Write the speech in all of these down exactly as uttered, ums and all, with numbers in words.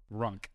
Runk.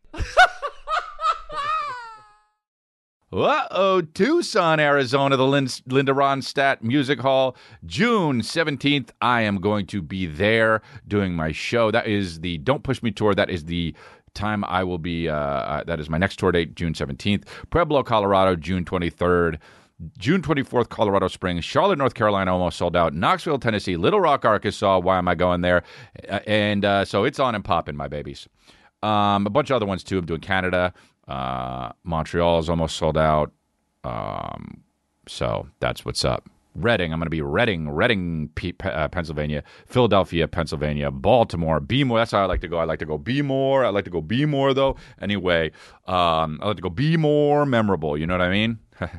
Uh-oh, Tucson, Arizona, the Lin- Linda Ronstadt Music Hall, June seventeenth. I am going to be there doing my show. That is the Don't Push Me tour. That is the time I will be, uh, uh, that is my next tour date, June seventeenth. Pueblo, Colorado, June twenty-third. June twenty-fourth, Colorado Springs. Charlotte, North Carolina, almost sold out. Knoxville, Tennessee. Little Rock, Arkansas. Why am I going there? Uh, and uh, so it's on and popping, my babies. Um, a bunch of other ones, too. I'm doing Canada. Uh, Montreal is almost sold out. Um, so that's what's up. Reading, I'm going to be Reading, Reading, P- uh, Pennsylvania, Philadelphia, Pennsylvania, Baltimore, Be More. That's how I like to go. I like to go Be More. I like to go Be More, though. Anyway, um, I like to go Be More memorable. You know what I mean?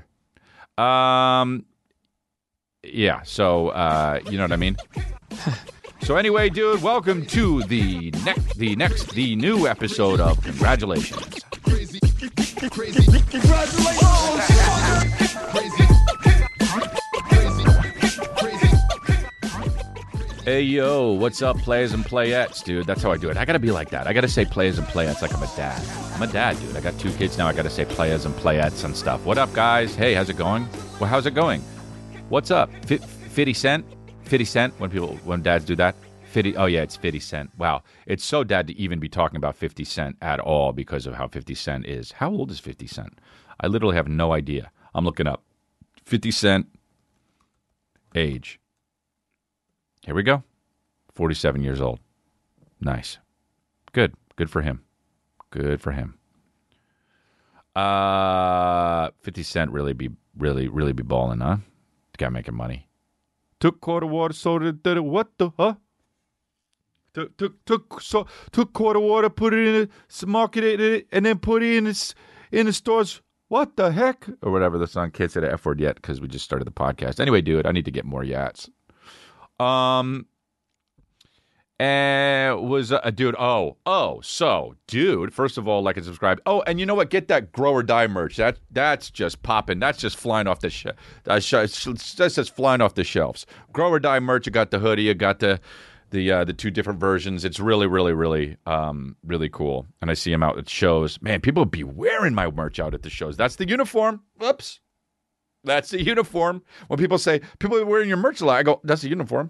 um, yeah. So, uh, you know what I mean? So anyway, dude, welcome to the next, the next, the new episode of Congratulations. Crazy, crazy, congratulations. Crazy, crazy, crazy. Hey, yo, what's up, players and playettes, dude? That's how I do it. I gotta be like that. I gotta say players and playettes like I'm a dad. I'm a dad, dude. I got two kids now. I gotta say players and playettes and stuff. What up, guys? Hey, how's it going? Well, how's it going? What's up? F- fifty Cent? fifty Cent, when people, when dads do that? fifty, oh, yeah, it's fifty Cent. Wow. It's so dad to even be talking about fifty Cent at all because of how fifty Cent is. How old is fifty Cent? I literally have no idea. I'm looking up. fifty Cent, age. Here we go. forty-seven years old. Nice. Good. Good for him. Good for him. Uh, fifty Cent really be, really, really be balling, huh? The guy making money. Took quarter water soda, did it, what the, huh? Took, took, took, so, took quarter water, put it in it, marketed it, and then put it in, its, in the stores. What the heck? Or whatever. The song. Can't say the F word yet because we just started the podcast. Anyway, dude, I need to get more yats. Um, and was a uh, dude. Oh, oh, so, dude, first of all, like and subscribe. Oh, and you know what? Get that Grow or Die merch. That that's just popping. That's just flying off the sh- uh, sh- That's just flying off the shelves. Grow or Die merch. You got the hoodie. You got the the uh, the two different versions. It's really, really, really, um, really cool. And I see them out at shows. Man, people be wearing my merch out at the shows. That's the uniform. Oops, that's the uniform. When people say people are wearing your merch a lot, I go, that's the uniform.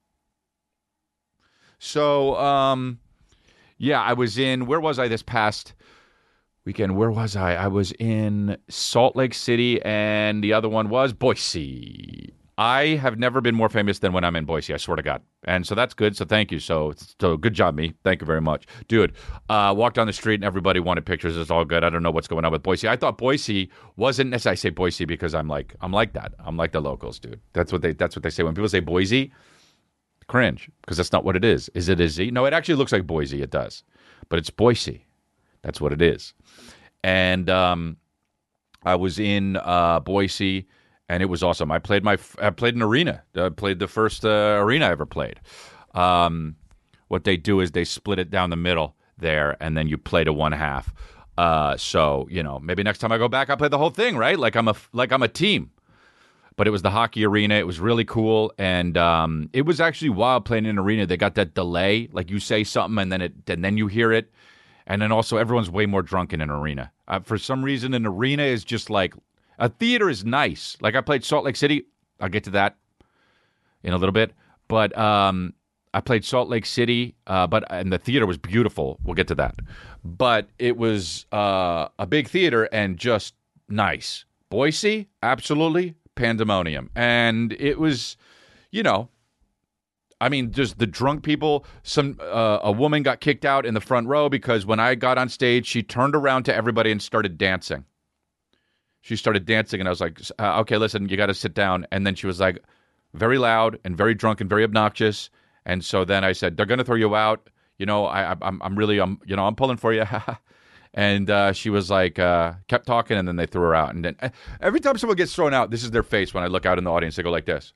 So, um, yeah, I was in, where was I this past weekend? Where was I? I was in Salt Lake City, and the other one was Boise. I have never been more famous than when I'm in Boise, I swear to God. And so that's good, so thank you. So, so good job, me. Thank you very much. Dude, uh, walked down the street, and everybody wanted pictures. It's all good. I don't know what's going on with Boise. I thought Boise wasn't necessarily, I say Boise because I'm like, I'm like that. I'm like the locals, dude. That's what they, that's what they say. When people say Boise, cringe, because that's not what it is. Is it a Z? No, it actually looks like Boise. It does. But it's Boise. That's what it is. And um, I was in uh, Boise, and it was awesome. I played my I played an arena. I played the first uh, arena I ever played. Um, what they do is they split it down the middle there, and then you play to one half. Uh, so, you know, maybe next time I go back, I'll play the whole thing, right? Like I'm a like I'm a team. But it was the hockey arena. It was really cool. And um, it was actually wild playing in an arena. They got that delay. Like you say something and then it, and then you hear it. And then also everyone's way more drunk in an arena. Uh, for some reason, an arena is just like, a theater is nice. Like I played Salt Lake City. I'll get to that in a little bit. But um, I played Salt Lake City. Uh, but and the theater was beautiful. We'll get to that. But it was uh, a big theater and just nice. Boise, absolutely. Pandemonium. And it was, you know, I mean, just the drunk people. Some uh, a woman got kicked out in the front row because when I got on stage, she turned around to everybody and started dancing. She started dancing, and I was like, uh, okay, listen, you got to sit down. And then she was like, very loud and very drunk and very obnoxious. And so then I said, they're going to throw you out. You know, I, I, I'm, I'm really, I'm, you know, I'm pulling for you. And uh, she was like, uh, kept talking, and then they threw her out. And then uh, every time someone gets thrown out, this is their face when I look out in the audience. They go like this.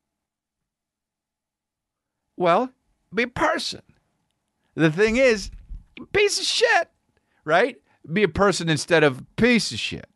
Well, be a person. The thing is, piece of shit, right? Be a person instead of piece of shit.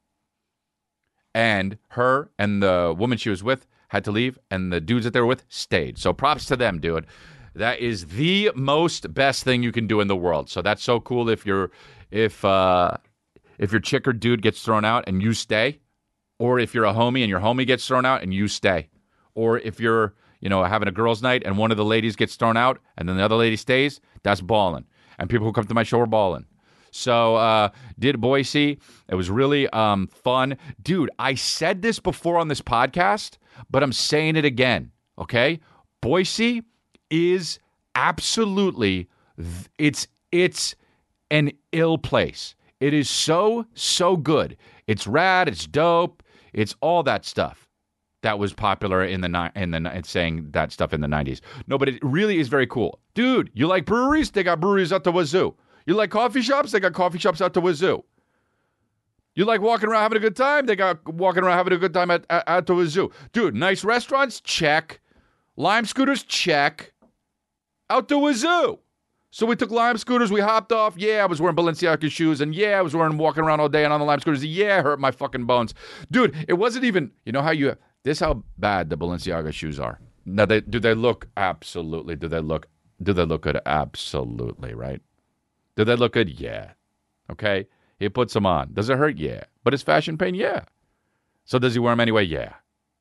And her and the woman she was with had to leave, and the dudes that they were with stayed. So props to them, dude. That is the most best thing you can do in the world. So that's so cool if you're if uh, if your chick or dude gets thrown out and you stay, or if you're a homie and your homie gets thrown out and you stay, or if you're you know having a girls' night and one of the ladies gets thrown out and then the other lady stays, that's balling. And people who come to my show are balling. So uh, did Boise. It was really um, fun. Dude, I said this before on this podcast, but I'm saying it again, okay? Boise is absolutely, it's it's an ill place. It is so, so good. It's rad, it's dope, it's all that stuff that was popular in the ni- in the ni- saying that stuff in the nineties. No, but it really is very cool. Dude, you like breweries? They got breweries out the wazoo. You like coffee shops? They got coffee shops out the wazoo. You like walking around having a good time? They got walking around having a good time at, at, at the wazoo. Dude, nice restaurants? Check. Lime scooters? Check. Out the wazoo. So we took Lime scooters. We hopped off. Yeah, I was wearing Balenciaga shoes. And yeah, I was wearing walking around all day and on the Lime scooters. Yeah, it hurt my fucking bones. Dude, it wasn't even, you know how you, this how bad the Balenciaga shoes are. Now, they, do they look? Absolutely. Do they look, do they look good? Absolutely, right? Do they look good? Yeah. Okay. He puts them on. Does it hurt? Yeah. But it's fashion pain? Yeah. So does he wear them anyway? Yeah.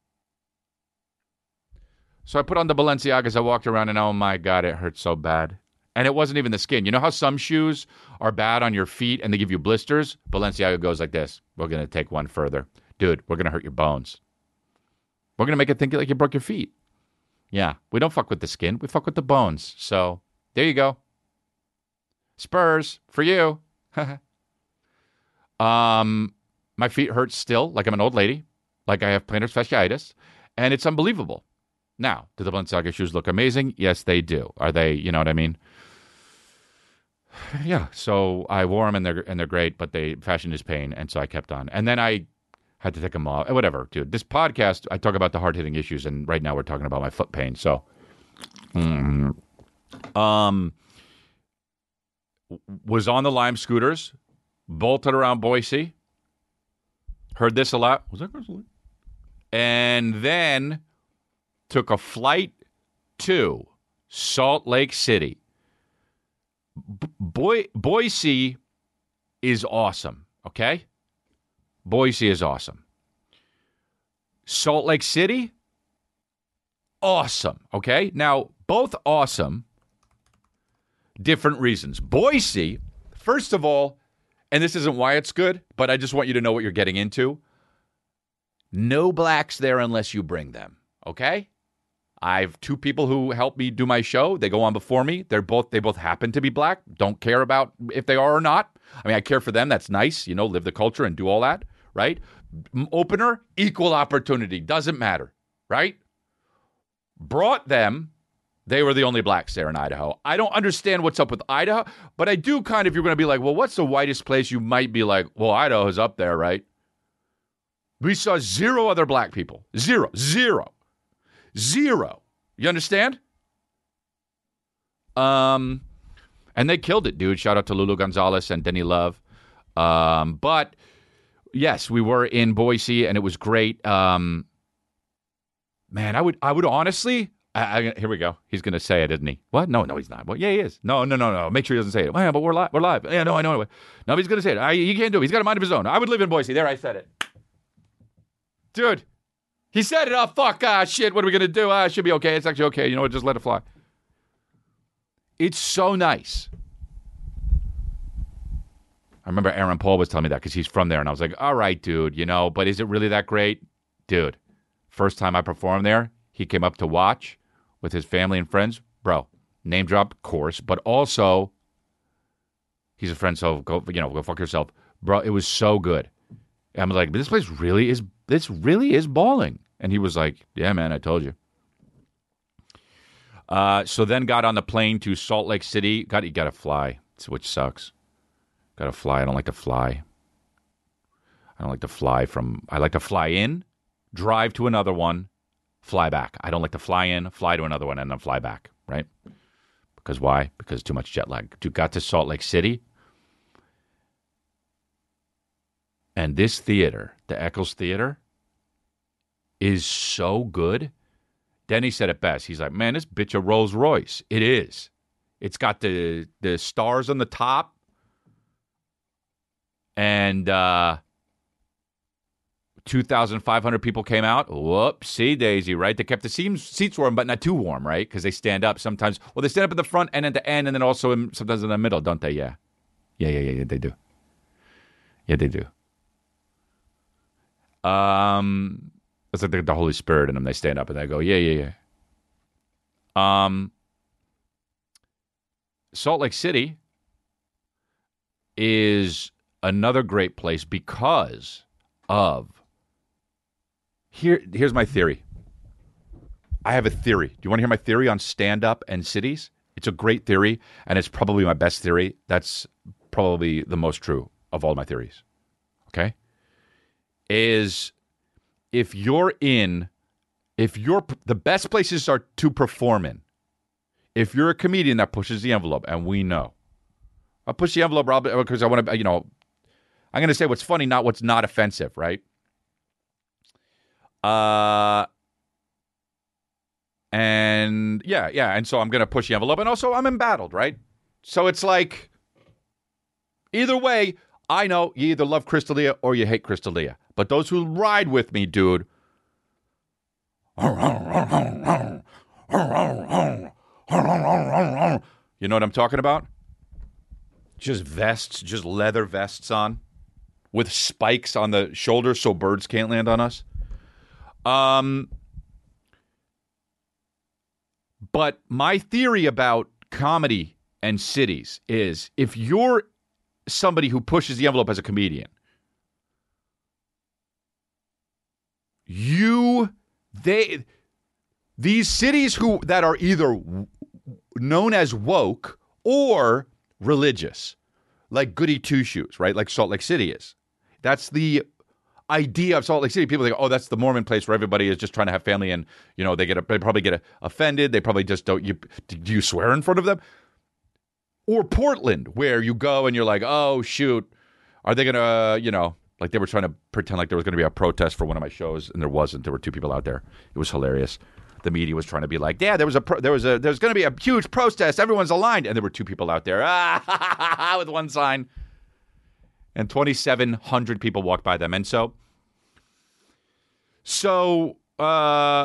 So I put on the Balenciagas. I walked around and oh my God, it hurt so bad. And it wasn't even the skin. You know how some shoes are bad on your feet and they give you blisters? Balenciaga goes like this. We're going to take one further. Dude, we're going to hurt your bones. We're going to make it think like you broke your feet. Yeah. We don't fuck with the skin. We fuck with the bones. So there you go. Spurs for you. um, my feet hurt still, like I'm an old lady, like I have plantar fasciitis, and it's unbelievable. Now, do the Balenciaga shoes look amazing? Yes, they do. Are they? You know what I mean? Yeah. So I wore them, and they're and they're great, but they fashion is pain, and so I kept on. And then I had to take them off. Whatever, dude. This podcast, I talk about the hard hitting issues, and right now we're talking about my foot pain. So, mm, um. was on the Lime scooters, bolted around Boise. Heard this a lot. Was that Grizzly? And then took a flight to Salt Lake City. B- Boy, Boise is awesome, okay? Boise is awesome. Salt Lake City, awesome, okay? Now, both awesome. Different reasons. Boise, first of all, and this isn't why it's good, but I just want you to know what you're getting into. No blacks there unless you bring them, okay? I have two people who help me do my show. They go on before me. They're both they both happen to be black. Don't care about if they are or not. I mean, I care for them. That's nice. You know, live the culture and do all that, right? Opener, equal opportunity. Doesn't matter, right? Brought them. They were the only blacks there in Idaho. I don't understand what's up with Idaho, but I do kind of, you're going to be like, well, what's the whitest place? You might be like, well, Idaho's up there, right? We saw zero other black people. Zero. Zero. Zero. You understand? Um, and they killed it, dude. Shout out to Lulu Gonzalez and Denny Love. Um, but, yes, we were in Boise, and it was great. Um, man, I would, I would honestly... I, I, here we go. He's going to say it, isn't he? What? No, no, he's not. Well, yeah, he is. No, no, no, no. Make sure he doesn't say it. Well, yeah, but we're live. We're live. Yeah, no, I know. No, he's going to say it. I, he can't do it. He's got a mind of his own. I would live in Boise. There, I said it. Dude, he said it. Oh, fuck. Ah, shit. What are we going to do? Ah, it should be okay. It's actually okay. You know what? Just let it fly. It's so nice. I remember Aaron Paul was telling me that because he's from there. And I was like, all right, dude, you know, but is it really that great? Dude, first time I performed there, he came up to watch with his family and friends. Bro, name drop, of course, but also he's a friend, so go, you know, go fuck yourself. Bro, it was so good. I'm like, this place really is, this really is balling. And he was like, yeah, man, I told you. Uh, so then got on the plane to Salt Lake City. Got, you got to fly, which sucks. Got to fly. I don't like to fly. I don't like to fly from, I like to fly in, drive to another one, fly back. I don't like to fly in, fly to another one, and then fly back, right? Because why? Because too much jet lag. You got to Salt Lake City, and this theater, the Eccles Theater, is so good. Denny said it best. He's like, man, this bitch a Rolls Royce. It is. It's got the the stars on the top. And uh, two thousand five hundred people came out. Whoopsie daisy, right? They kept the seams, seats warm, but not too warm, right? Because they stand up sometimes. Well, they stand up at the front and at the end, and then also in, sometimes in the middle, don't they? Yeah. Yeah, yeah, yeah, yeah, they do. Yeah, they do. Um, it's like the, the Holy Spirit in them. They stand up and they go, yeah, yeah, yeah. Um, Salt Lake City is another great place because of here. Here's my theory. I have a theory. Do you want to hear my theory on stand-up and cities? It's a great theory, and it's probably my best theory. That's probably the most true of all my theories. Okay? Is if you're in, if you're, the best places are to perform in. If you're a comedian that pushes the envelope, and we know. I'll push the envelope, Rob, because I want to, you know, I'm going to say what's funny, not what's not offensive, right? Uh, and yeah, yeah. And so I'm going to push the envelope, and also I'm embattled, right? So it's like, either way, I know you either love Crystalia or you hate Crystalia. But those who ride with me, dude, you know what I'm talking about? Just vests, just leather vests on with spikes on the shoulders so birds can't land on us. Um, but my theory about comedy and cities is if you're somebody who pushes the envelope as a comedian, you, they, these cities who that are either known as woke or religious, like goody two shoes, right? Like Salt Lake City is. That's the idea of Salt Lake City. People think, oh, that's the Mormon place where everybody is just trying to have family, and you know they get, they probably get offended. They probably just don't. You do you swear in front of them? Or Portland, where you go and you're like, oh shoot, are they gonna, you know, like they were trying to pretend like there was gonna be a protest for one of my shows, and there wasn't. There were two people out there. It was hilarious. The media was trying to be like, yeah, there was a pro- there was a there's going to be a huge protest. Everyone's aligned, and there were two people out there ah, with one sign, and twenty-seven hundred people walked by them, and so, so, uh,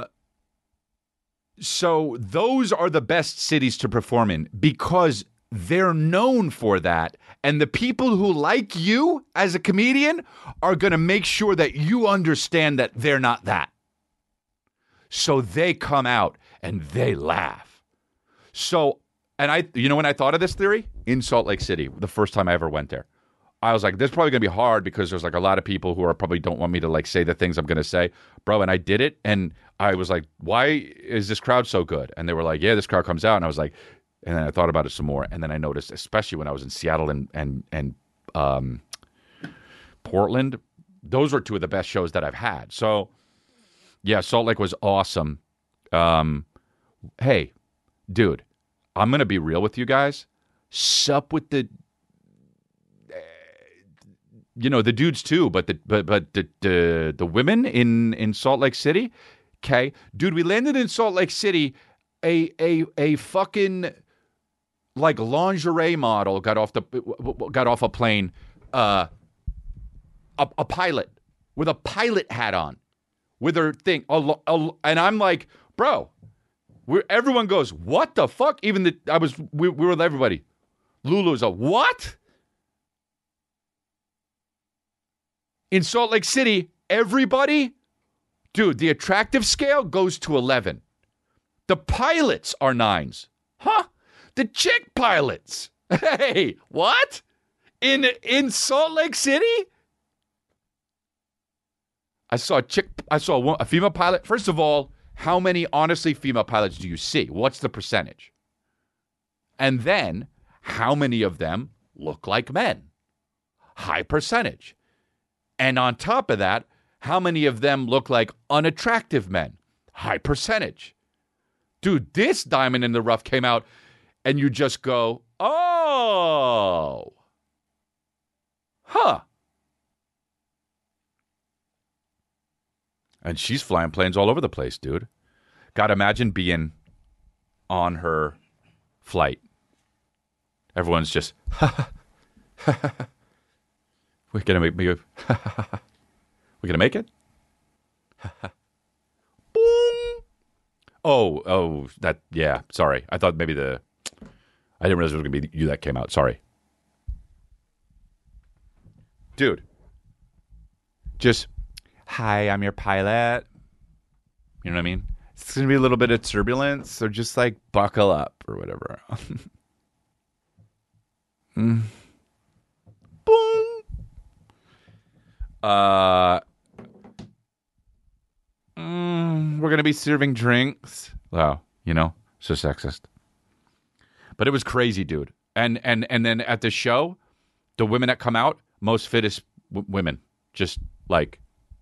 so those are the best cities to perform in because they're known for that, and the people who like you as a comedian are going to make sure that you understand that they're not that. So they come out and they laugh. So, and I, you know when I thought of this theory? In Salt Lake City, the first time I ever went there. I was like, this is probably going to be hard because there's like a lot of people who are probably don't want me to like say the things I'm going to say. Bro, and I did it. And I was like, why is this crowd so good? And they were like, yeah, this crowd comes out. And I was like, and then I thought about it some more. And then I noticed, especially when I was in Seattle and, and, and um, Portland, those were two of the best shows that I've had. So, yeah, Salt Lake was awesome. Um, hey, dude, I'm going to be real with you guys. Sup with the, uh, you know, the dudes too, but the but but the the, the women in, in Salt Lake City. Okay, dude, we landed in Salt Lake City. A a a fucking like lingerie model got off the got off a plane. Uh, a, a pilot with a pilot hat on. With her thing, and I'm like, bro, we're, everyone goes, what the fuck? Even the I was, we, we were with everybody. Lulu's a what? In Salt Lake City, everybody, dude, the attractive scale goes to eleven. The pilots are nines, huh? The chick pilots, hey, what? In in Salt Lake City? I saw a chick. I saw a, woman, a female pilot. First of all, how many honestly female pilots do you see? What's the percentage? And then, how many of them look like men? High percentage. And on top of that, how many of them look like unattractive men? High percentage. Dude, this diamond in the rough came out, and you just go, oh, huh. And she's flying planes all over the place, dude. God, imagine being on her flight. Everyone's just, we're gonna make me. We're gonna make it. Boom. Oh, oh, that. Yeah, sorry. I thought maybe the. I didn't realize it was gonna be you that came out. Sorry, dude. Just, hi, I'm your pilot. You know what I mean? It's gonna be a little bit of turbulence, so just like buckle up or whatever. mm. Boom. Uh, mm, we're gonna be serving drinks. Wow, you know, so sexist. But it was crazy, dude. And and and then at the show, the women that come out, most fittest w- women, just like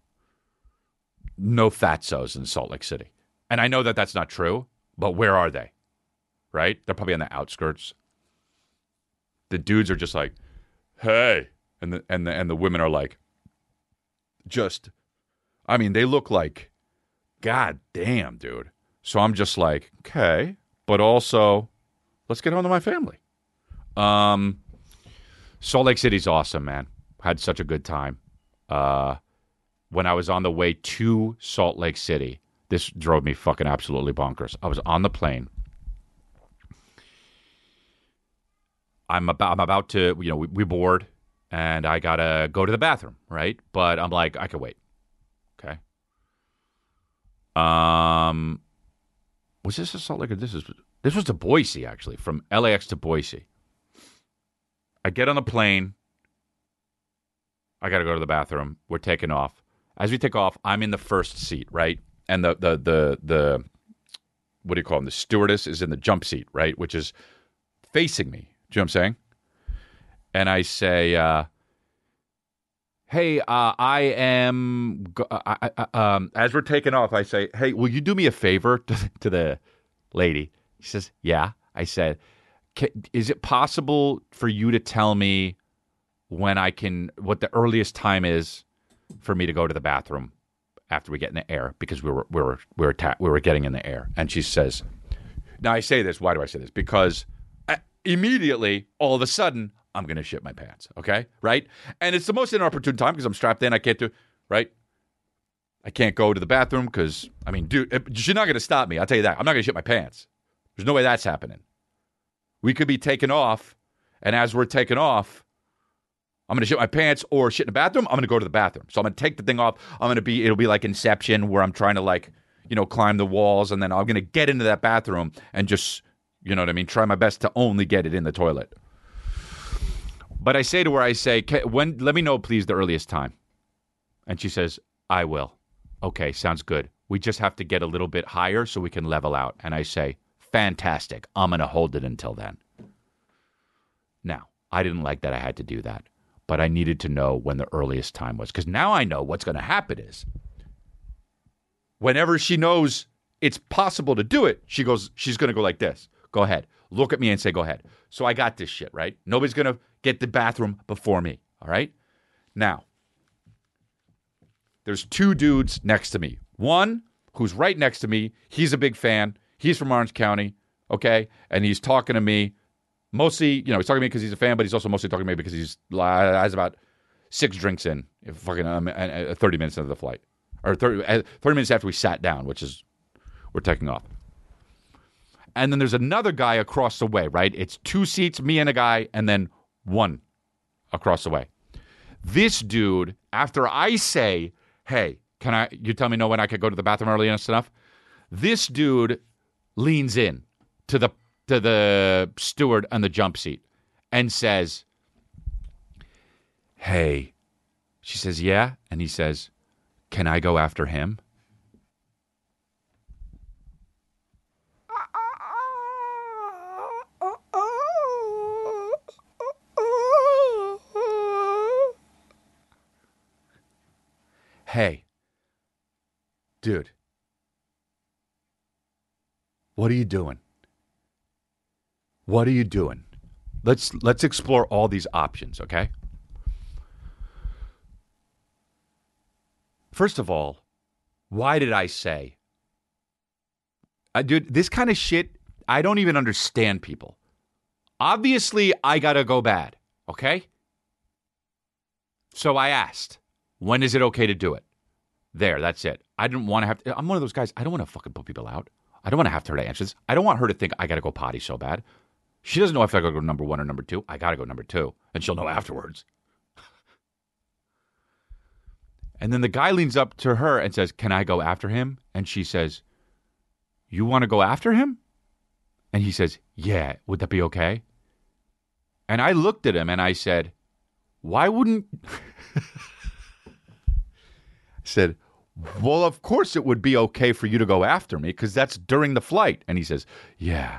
no fatsos in Salt Lake City. And I know that that's not true, but where are they? Right? They're probably on the outskirts. The dudes are just like, hey, and the and the and the women are like, just, I mean, they look like, god damn, dude. So I'm just like, okay, but also, let's get home to my family. Um, Salt Lake City's awesome, man. Had such a good time. Uh, when I was on the way to Salt Lake City, this drove me fucking absolutely bonkers. I was on the plane. I'm about, I'm about to, you know, we, we board, and I gotta go to the bathroom, right? But I'm like, I can wait. Okay. Um, was this a Salt Lake? Or this is this was to Boise, actually, from L A X to Boise. I get on the plane. I got to go to the bathroom. We're taking off. As we take off, I'm in the first seat, right? And the the the the what do you call them? The stewardess is in the jump seat, right? Which is facing me. Do you know what I'm saying? And I say, uh, "Hey, uh, I am." Go- I, I, um, as we're taking off, I say, "Hey, will you do me a favor?" To, to the lady. She says, "Yeah." I said, "Is it possible for you to tell me when I can, what the earliest time is for me to go to the bathroom after we get in the air, because we were we were we were ta- we were getting in the air?" And she says, "Now I say this. Why do I say this? Because I, immediately, all of a sudden, I'm gonna shit my pants. Okay, right? And it's the most inopportune time because I'm strapped in. I can't do right. I can't go to the bathroom because I mean, dude, she's not gonna stop me. I'll tell you that. I'm not gonna shit my pants. There's no way that's happening. We could be taking off, and as we're taking off, I'm going to shit my pants or shit in the bathroom. I'm going to go to the bathroom. So I'm going to take the thing off. I'm going to be, it'll be like Inception, where I'm trying to, like, you know, climb the walls, and then I'm going to get into that bathroom and just, you know what I mean, try my best to only get it in the toilet. But I say to her, I say, when, let me know, please, the earliest time. And she says, I will. Okay, sounds good. We just have to get a little bit higher so we can level out. And I say, fantastic. I'm going to hold it until then. Now, I didn't like that I had to do that, but I needed to know when the earliest time was, because now I know what's going to happen is whenever she knows it's possible to do it, she goes, she's going to go like this. Go ahead. Look at me and say, go ahead. So I got this shit, right? Nobody's going to get the bathroom before me, all right? Now, there's two dudes next to me. One who's right next to me, he's a big fan. He's from Orange County, okay? And he's talking to me. Mostly, you know, he's talking to me because he's a fan, but he's also mostly talking to me because he's has about six drinks in, fucking um, thirty minutes into the flight. Or thirty, thirty minutes after we sat down, which is, we're taking off. And then there's another guy across the way, right? It's two seats, me and a guy, and then one across the way. This dude, after I say, hey, can I, you tell me no when I could go to the bathroom early enough? This dude leans in to the to the steward on the jump seat and says, hey, she says, yeah. And he says, can I go after him? Hey, dude, what are you doing? What are you doing? Let's let's explore all these options, okay? First of all, why did I say Uh, dude, this kind of shit, I don't even understand people. Obviously, I gotta go bad, okay? So I asked, when is it okay to do it? There, that's it. I didn't want to have to, I'm one of those guys, I don't want to fucking put people out. I don't want to have her to answer this. I don't want her to think I gotta go potty so bad. She doesn't know if I gotta go number one or number two. I gotta go number two, and she'll know afterwards. And then the guy leans up to her and says, can I go after him? And she says, you want to go after him? And he says, yeah, would that be okay? And I looked at him and I said, why wouldn't... I said, well, of course it would be okay for you to go after me because that's during the flight. And he says, yeah.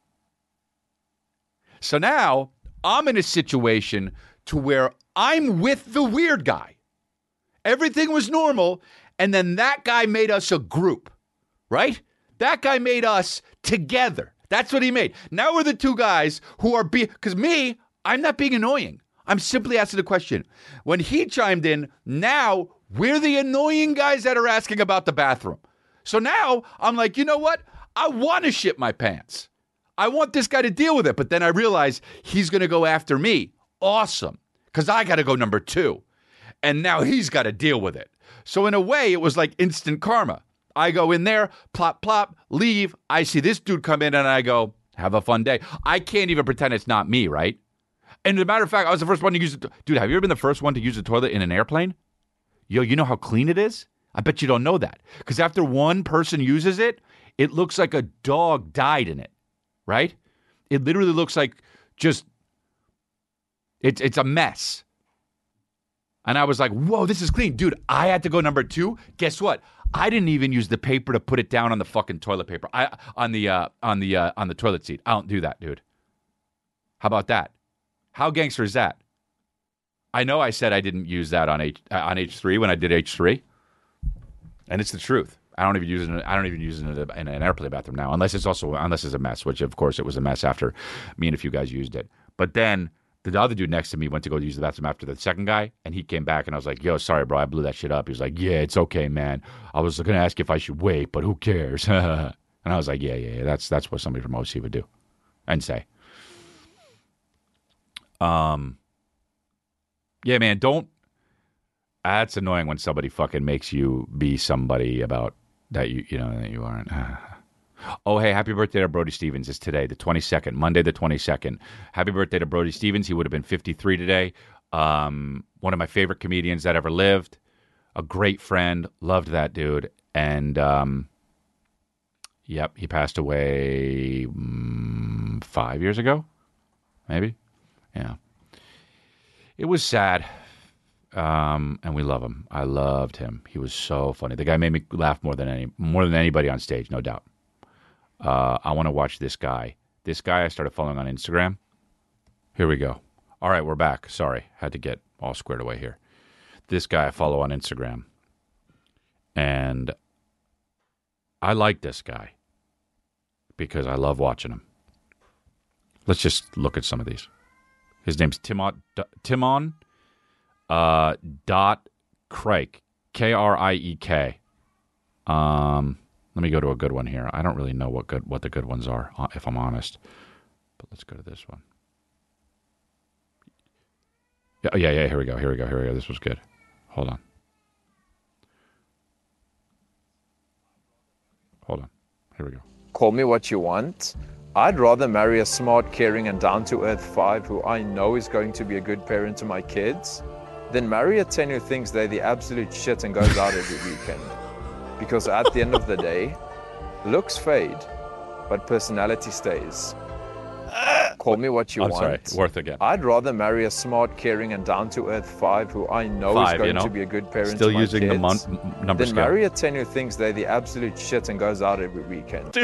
So now I'm in a situation to where I'm with the weird guy. Everything was normal, and then that guy made us a group, right? That guy made us together. That's what he made. Now we're the two guys who are being, because me, I'm not being annoying. I'm simply asking the question. When he chimed in, now we're the annoying guys that are asking about the bathroom. So now I'm like, you know what? I want to shit my pants. I want this guy to deal with it. But then I realize he's going to go after me. Awesome. Because I got to go number two. And now he's got to deal with it. So in a way, it was like instant karma. I go in there, plop, plop, leave. I see this dude come in and I go, have a fun day. I can't even pretend it's not me, right? And as a matter of fact, I was the first one to use it. Dude, have you ever been the first one to use the toilet in an airplane? Yo, you know how clean it is? I bet you don't know that. Because after one person uses it, it looks like a dog died in it, right? It literally looks like just, it's it's a mess. And I was like, whoa, this is clean. Dude, I had to go number two. Guess what? I didn't even use the paper to put it down on the fucking toilet paper. I on the uh, on the uh, on the toilet seat. I don't do that, dude. How about that? How gangster is that? I know I said I didn't use that on H uh, on H three when I did H three. And it's the truth. I don't even use it in, I don't even use it in, a, in an airplane bathroom now, unless it's also unless it's a mess, which of course it was a mess after me and a few guys used it. But then the other dude next to me went to go use the bathroom after the second guy, and he came back, and I was like, yo, sorry, bro, I blew that shit up. He was like, yeah, it's okay, man. I was going to ask if I should wait, but who cares? And I was like, yeah, yeah, yeah, that's that's what somebody from O C would do and say. Um, yeah, man, don't, that's annoying when somebody fucking makes you be somebody about that you, you know, that you aren't. Oh, hey, happy birthday to Brody Stevens. It's today, the twenty-second, Monday the twenty-second. Happy birthday to Brody Stevens. He would have been fifty-three today. Um, one of my favorite comedians that ever lived. A great friend. Loved that dude. And, um, yep, he passed away um, five years ago, maybe. Yeah. It was sad. Um, and we love him. I loved him. He was so funny. The guy made me laugh more than any, more than anybody on stage, no doubt. Uh, I want to watch this guy. This guy I started following on Instagram. Here we go. All right, we're back. Sorry, had to get all squared away here. This guy I follow on Instagram. And I like this guy because I love watching him. Let's just look at some of these. His name's Timon, Timon uh, dot Krike, K R I E K. Um... Let me go to a good one here. I don't really know what good what the good ones are, if I'm honest. But let's go to this one. Yeah, yeah, yeah. Here we go. Here we go. Here we go. This was good. Hold on. Hold on. Here we go. Call me what you want. I'd rather marry a smart, caring, and down-to-earth five who I know is going to be a good parent to my kids than marry a ten who thinks they're the absolute shit and goes out every weekend. Because at the end of the day, looks fade, but personality stays. Call me what you I'm want. sorry, worth again. I'd rather marry a smart, caring, and down-to-earth five who I know Five, is going you know? to be a good parent Still to my using kids the mon- m- number than scale. marry a ten who thinks they're the absolute shit and goes out every weekend.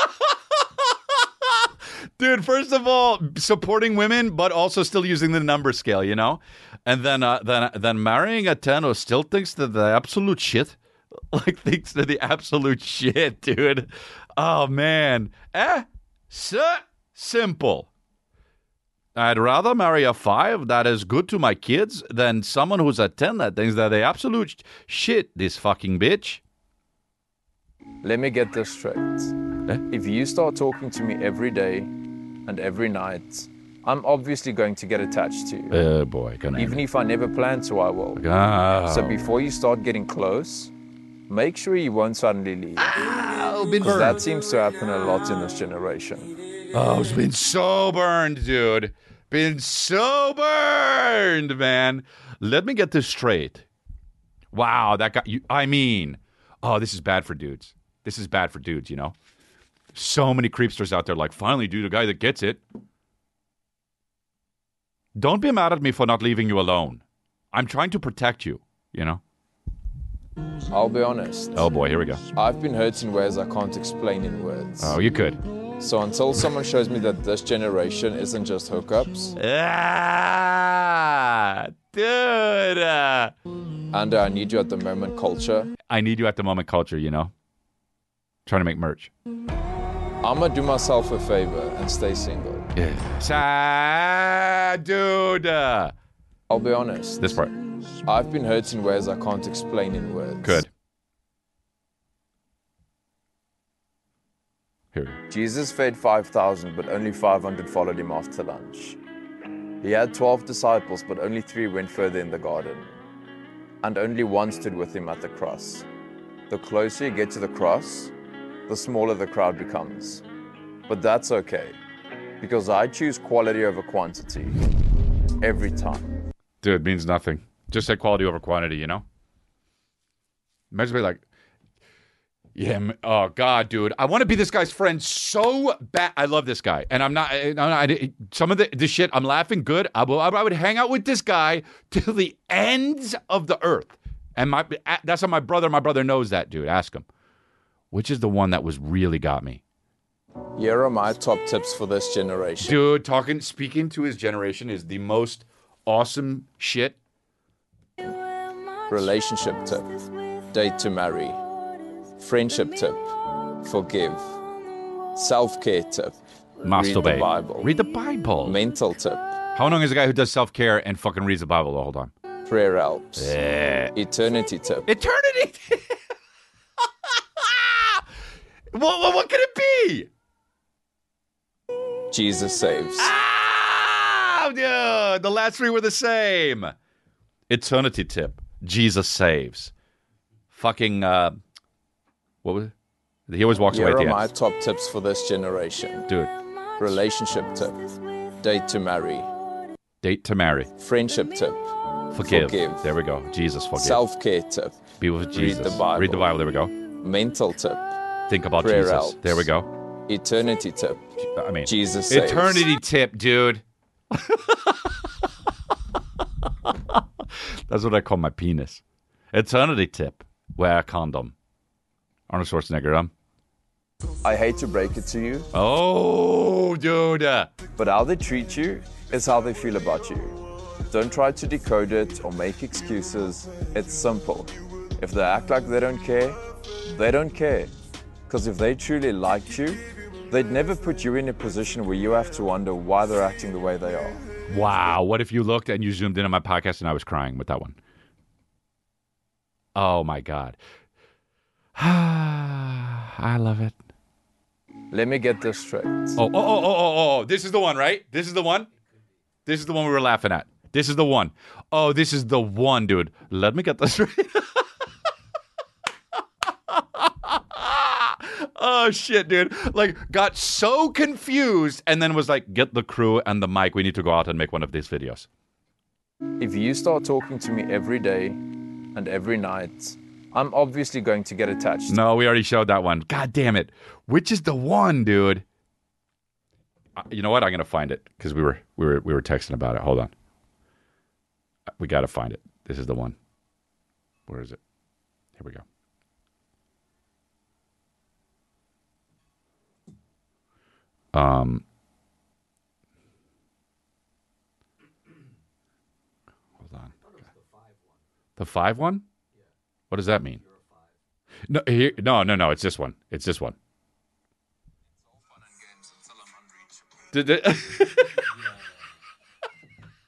Dude, first of all, supporting women, but also still using the number scale, you know? And then uh, then then marrying a ten who still thinks that the absolute shit. Like, thinks they're the absolute shit, dude. Oh, man. Eh? So simple. I'd rather marry a five that is good to my kids than someone who's a ten that thinks they're the absolute shit, this fucking bitch. Let me get this straight. If you start talking to me every day and every night, I'm obviously going to get attached to you. Oh boy, gonna Even if I never plan to, I will. oh. So before you start getting close, make sure you won't suddenly leave. Oh, been Because that burned. seems to happen a lot in this generation. Oh, it's been so burned, dude. Been so burned, man. Let me get this straight. Wow, that guy. You, I mean, oh, this is bad for dudes. This is bad for dudes, you know? So many creepsters out there like, finally, dude, a guy that gets it. Don't be mad at me for not leaving you alone. I'm trying to protect you, you know? I'll be honest. Oh, boy, here we go. I've been hurt in ways I can't explain in words. Oh, you could. So until someone shows me that this generation isn't just hookups, Ah, dude. Uh, and I need you at the moment culture, I need you at the moment culture, you know? Trying to make merch. I'ma do myself a favor and stay single. Yes. Ah, dude. Uh, I'll be honest. this part. I've been hurt in ways I can't explain in words. Good. Here we go. Jesus fed five thousand, but only five hundred followed him after lunch. He had twelve disciples, but only three went further in the garden. And only one stood with him at the cross. The closer you get to the cross, the smaller the crowd becomes. But that's okay, because I choose quality over quantity every time. Dude, it means nothing. Just say quality over quantity, you know? Imagine being like, yeah, m- oh, God, dude. I want to be this guy's friend so bad. I love this guy. And I'm not, I, I, I- some of the, the shit, I'm laughing good. I, will, I would hang out with this guy till the ends of the earth. And my that's how my brother, my brother knows that, dude. Ask him. Which is the one that was really got me? Here are my top tips for this generation. Dude, talking, speaking to his generation is the most awesome shit. Relationship tip, date to marry. Friendship tip, forgive. Self-care tip, Masturbate. read the Bible. Read the Bible. Mental tip, How long is a guy who does self-care and fucking reads the Bible the whole time? prayer helps. Yeah. Eternity tip, Eternity. what, what, what could it be? Jesus saves. Ah, dude, the last three were the same. Eternity tip. Jesus saves. Fucking, uh, what was it? He always walks away Here at are the my end. top tips for this generation. Dude, Relationship tip, date to marry. date to marry. Friendship tip, Forgive. Forgive. There we go. Jesus, forgive. self-care tip, Be with Jesus. the Bible. Read the Bible. There we go. mental tip, Think about Prayer Jesus. helps. There we go. eternity tip, I mean, Jesus saves. eternity tip, dude. That's what I call my penis. Eternity tip. Wear a condom. Arnold Schwarzenegger, um. I hate to break it to you, Oh, dude. Uh, but how they treat you is how they feel about you. Don't try to decode it or make excuses. It's simple. If they act like they don't care, they don't care. Because if they truly liked you, they'd never put you in a position where you have to wonder why they're acting the way they are. Wow. What if you looked and you zoomed in on my podcast and I was crying with that one? Oh, my God. I love it. Let me get this straight. Oh, oh, oh, oh, oh, oh. This is the one, right? This is the one? This is the one we were laughing at. This is the one. Oh, this is the one, dude. Let me get this straight. Oh, shit, dude. Like, got so confused and then was like, get the crew and the mic. We need to go out and make one of these videos. If you start talking to me every day and every night, I'm obviously going to get attached. No, we already showed that one. God damn it. Which is the one, dude? Uh, You know what? I'm going to find it because we were, we, were, we were texting about it. Hold on. We got to find it. This is the one. Where is it? Here we go. Um, hold on. The five one? What does that mean? No, here, no, no, no. It's this one. It's this one. Did it?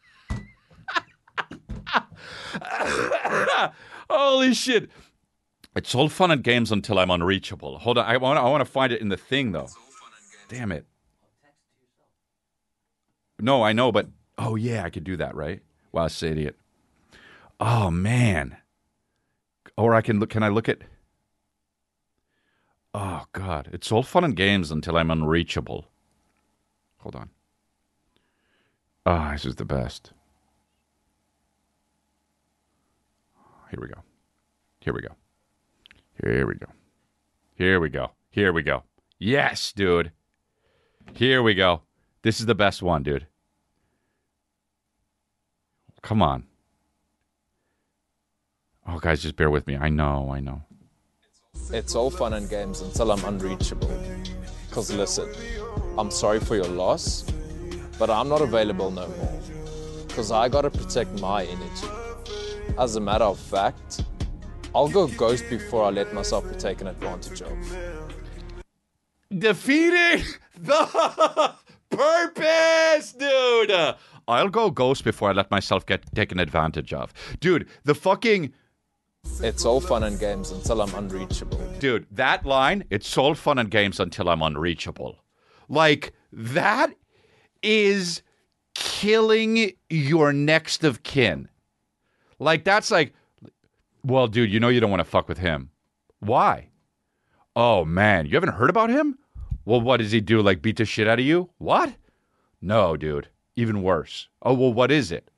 Holy shit! It's all fun and games until I'm unreachable. Hold on, I want I want to find it in the thing though. Damn it. No, I know, but oh yeah, I could do that, right? Wow, it's an idiot. Oh man. Or I can look. Can I look at? Oh God, it's all fun and games until I'm unreachable. Hold on. Ah, oh, this is the best. Here we go. Here we go. Here we go. Here we go. Here we go. Yes, dude. Here we go. This is the best one, dude. Come on. Oh, guys, just bear with me. I know, I know. It's all fun and games until I'm unreachable. Because listen, I'm sorry for your loss, but I'm not available no more. Because I gotta protect my energy. As a matter of fact, I'll go ghost before I let myself be taken advantage of. Defeating the purpose, dude. I'll go ghost before I let myself get taken advantage of. Dude, the fucking... It's all fun and games until I'm unreachable. Dude, that line, it's all fun and games until I'm unreachable. Like, that is killing your next of kin. Like, that's like, well, dude, you know you don't want to fuck with him. Why? Oh, man, you haven't heard about him? Well, what does he do? Like, beat the shit out of you? What? No, dude. Even worse. Oh, well, what is it?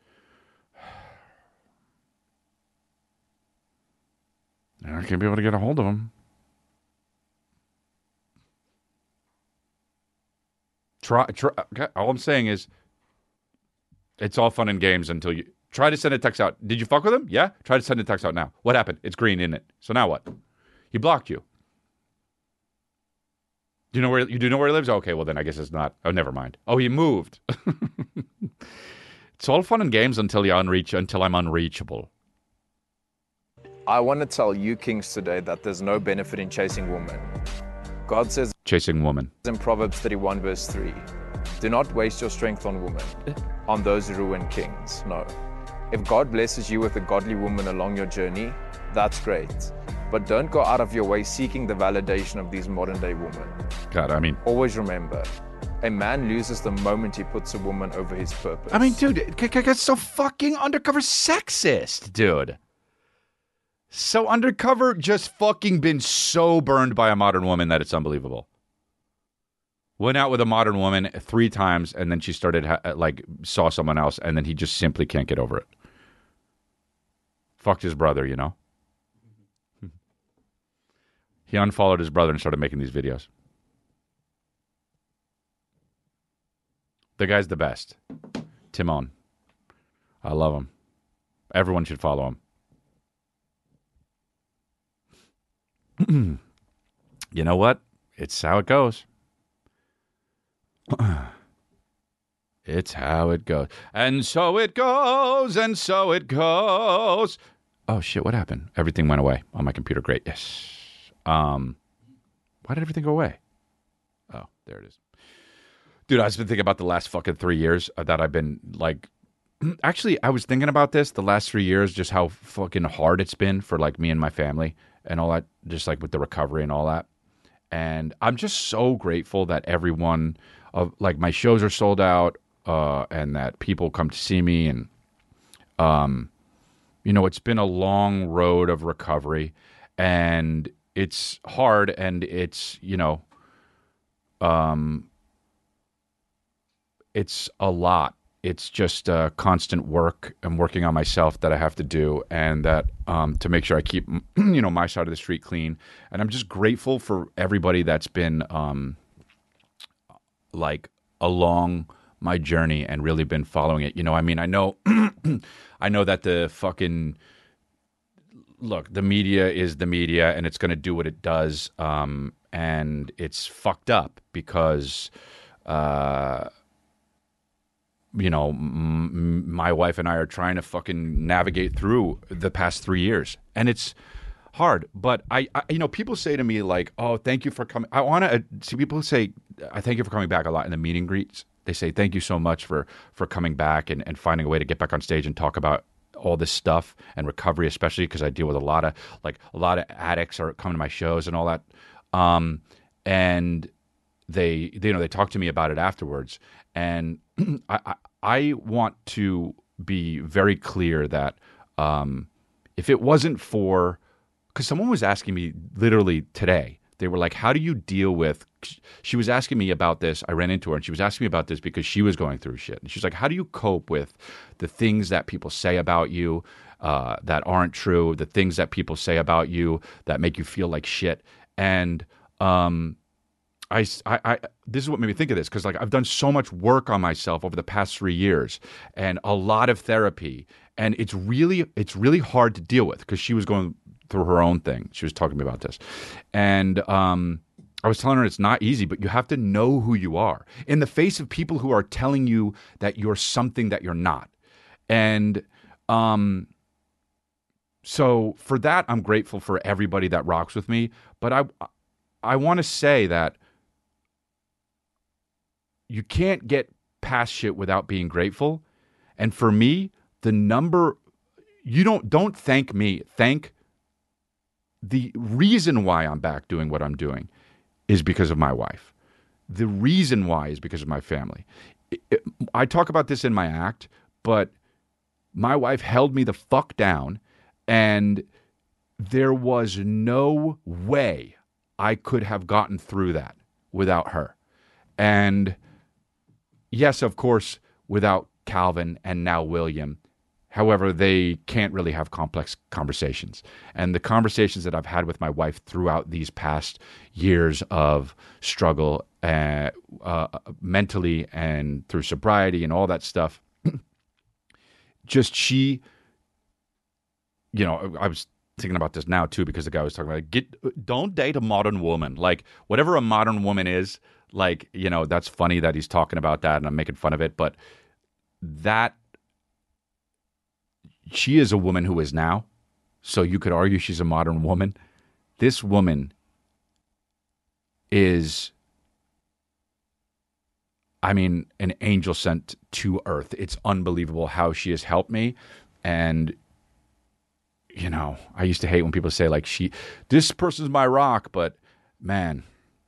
I can't be able to get a hold of him. Try, try. All I'm saying is, it's all fun and games until you try to send a text out. Did you fuck with him? Yeah. Try to send a text out now. What happened? It's green, isn't it? So now what? He blocked you. Do you know where you do know where he lives? Okay, well then I guess it's not. Oh, never mind. Oh, he moved. It's all fun and games until you unreach until I'm unreachable. I want to tell you kings today that there's no benefit in chasing women. God says Chasing woman. in Proverbs thirty-one verse three, do not waste your strength on women, on those who ruin kings. No. If God blesses you with a godly woman along your journey, that's great. But don't go out of your way seeking the validation of these modern day women. God, I mean, Always remember, a man loses the moment he puts a woman over his purpose. I mean, dude, that's so fucking undercover sexist, dude. So undercover, just fucking been so burned by a modern woman that it's unbelievable. Went out with a modern woman three times, and then she started, like, saw someone else, and then he just simply can't get over it. Fucked his brother, you know? He unfollowed his brother and started making these videos. The guy's the best. Timon. I love him. Everyone should follow him. You know what? It's how it goes. It's how it goes. And so it goes, and so it goes. Oh, shit, what happened? Everything went away on my computer. Great, yes. Um, why did everything go away? Oh, there it is. Dude, I've been thinking about the last fucking three years that I've been, like... Actually, I was thinking about this the last three years, just how fucking hard it's been for, like, me and my family and all that, just, like, with the recovery and all that. And I'm just so grateful that everyone... of like, my shows are sold out, uh, and that people come to see me. And, um, you know, it's been a long road of recovery. And it's hard, and it's, you know... Um, it's a lot. It's just uh, constant work and working on myself that I have to do, and that um, to make sure I keep, you know, my side of the street clean. And I'm just grateful for everybody that's been um, like along my journey and really been following it. You know, I mean, I know, I know that the fucking look, the media is the media, and it's going to do what it does, um, and it's fucked up because. Uh, you know, m- my wife and I are trying to fucking navigate through the past three years. And it's hard. But, I, I you know, people say to me, like, oh, thank you for coming. I want to see people say, I thank you for coming back a lot in the meet and greets. They say, thank you so much for, for coming back and, and finding a way to get back on stage and talk about all this stuff and recovery, especially because I deal with a lot of like a lot of addicts are coming to my shows and all that. Um, and they, they, you know, they talk to me about it afterwards. And I, I, I want to be very clear that um, if it wasn't for, because someone was asking me literally today, they were like, how do you deal with, she was asking me about this. I ran into her and she was asking me about this because she was going through shit. And she's like, how do you cope with the things that people say about you uh, that aren't true, the things that people say about you that make you feel like shit? And um, I, I, I, this is what made me think of this, because like I've done so much work on myself over the past three years and a lot of therapy. And it's really, it's really hard to deal with because she was going through her own thing. She was talking to me about this. And um, I was telling her it's not easy, but you have to know who you are in the face of people who are telling you that you're something that you're not. And um, so for that, I'm grateful for everybody that rocks with me. But I, I want to say that you can't get past shit without being grateful. And for me, the number, you don't, don't thank me, thank the reason why I'm back doing what I'm doing is because of my wife. The reason why is because of my family. It, it, I talk about this in my act, but my wife held me the fuck down, and there was no way I could have gotten through that without her. And yes, of course, without Calvin and now William. However, they can't really have complex conversations. And the conversations that I've had with my wife throughout these past years of struggle uh, uh, mentally and through sobriety and all that stuff, just she, you know, I was thinking about this now too, because the guy was talking about, get, don't date a modern woman. Like, whatever a modern woman is, like, you know, that's funny that he's talking about that and I'm making fun of it. But that, she is a woman who is now, so you could argue she's a modern woman. This woman is, I mean, an angel sent to earth. It's unbelievable how she has helped me. And, you know, I used to hate when people say, like, she, this person's my rock, but man,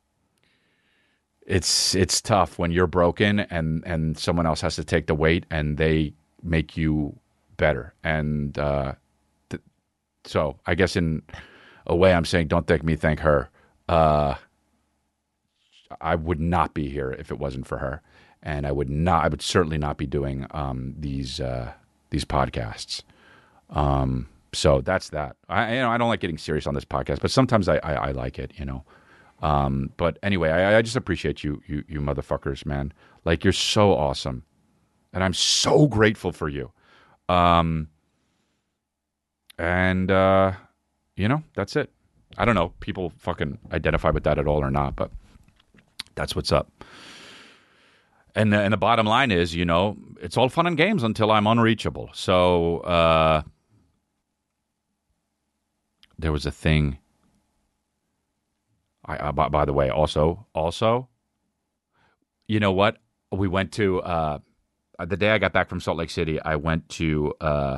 it's it's tough when you're broken and, and someone else has to take the weight and they make you better. And uh, th- so I guess in a way I'm saying don't thank me, thank her. Uh, I would not be here if it wasn't for her. And I would not, I would certainly not be doing um, these uh, these podcasts. Um, so that's that. I you know I don't like getting serious on this podcast, but sometimes I, I, I like it, you know. Um, but anyway, I, I just appreciate you, you, you motherfuckers, man. Like, you're so awesome. And I'm so grateful for you. Um, and, uh, you know, that's it. I don't know. People fucking identify with that at all or not, but that's what's up. And the, and the bottom line is, you know, it's all fun and games until I'm unreachable. So, uh, there was a thing. I, uh, by, by the way, also, also, you know what? We went to, uh, the day I got back from Salt Lake City, I went to, uh,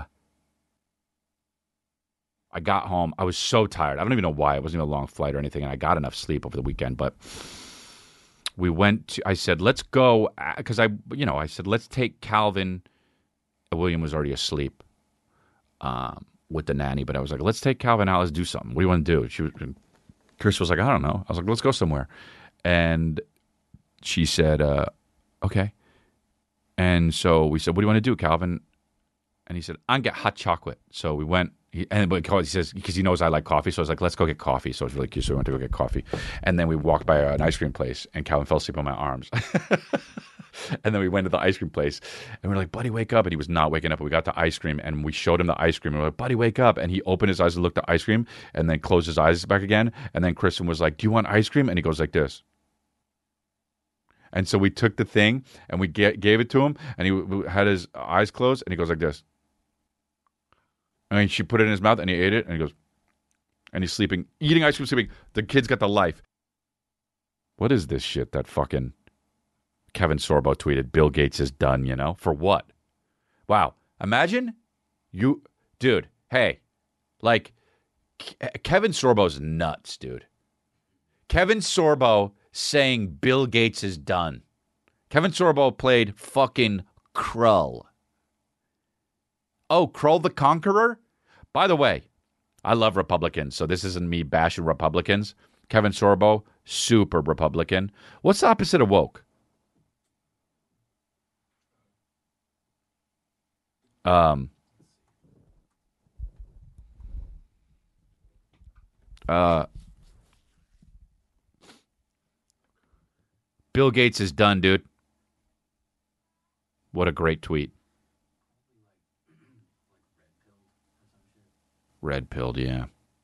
I got home. I was so tired. I don't even know why. It wasn't even a long flight or anything, and I got enough sleep over the weekend. But we went to, I said, let's go, because I, you know, I said, let's take Calvin. William was already asleep um, with the nanny, but I was like, let's take Calvin out. Let's do something. What do you want to do? She was, Chris was like, I don't know. I was like, let's go somewhere. And she said, uh, okay. And so we said, what do you want to do, Calvin? And he said, I'm going to get hot chocolate. So we went, he, and but he says, because he knows I like coffee. So I was like, let's go get coffee. So it was really cute. So we went to go get coffee. And then we walked by an ice cream place, and Calvin fell asleep on my arms. And then we went to the ice cream place, and we were like, buddy, wake up. And he was not waking up. And we got the ice cream, and we showed him the ice cream. And we were like, buddy, wake up. And he opened his eyes and looked at ice cream, and then closed his eyes back again. And then Kristen was like, do you want ice cream? And he goes like this. And so we took the thing and we ga- gave it to him, and he w- had his eyes closed, and he goes like this. And she put it in his mouth, and he ate it, and he goes, and he's sleeping, eating ice cream, sleeping. The kid's got the life. What is this shit that fucking Kevin Sorbo tweeted? Bill Gates is done, you know? For what? Wow. Imagine You, dude, hey, like, Ke- Kevin Sorbo's nuts, dude. Kevin Sorbo saying Bill Gates is done. Kevin Sorbo played fucking Krull. Oh, Krull the Conqueror? By the way, I love Republicans, so this isn't me bashing Republicans. Kevin Sorbo, super Republican. What's the opposite of woke? Um, uh, Bill Gates is done, dude. What a great tweet. Red pilled, yeah.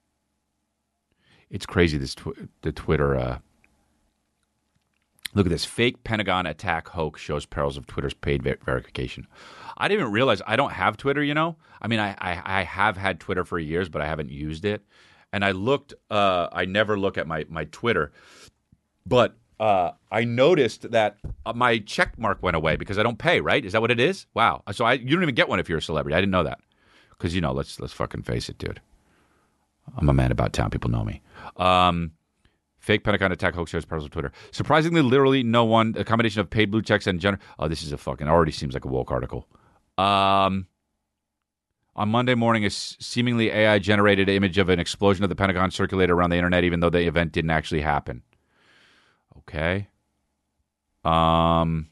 It's crazy, this tw- the Twitter. Uh... Look at this. Fake Pentagon attack hoax shows perils of Twitter's paid ver- verification. I didn't even realize I don't have Twitter, you know? I mean, I, I, I have had Twitter for years, but I haven't used it. And I looked, uh, I never look at my, my Twitter. But uh, I noticed that my check mark went away because I don't pay, right? Is that what it is? Wow. So I, you don't even get one if you're a celebrity. I didn't know that. Because, you know, let's let's fucking face it, dude. I'm a man about town. People know me. Um, fake Pentagon attack hoax shows perils of Twitter. Surprisingly, literally no one. A combination of paid blue checks and general. Oh, this is a fucking. Already seems like a woke article. Um, on Monday morning, a seemingly A I generated image of an explosion of the Pentagon circulated around the internet, even though the event didn't actually happen. Okay. Um.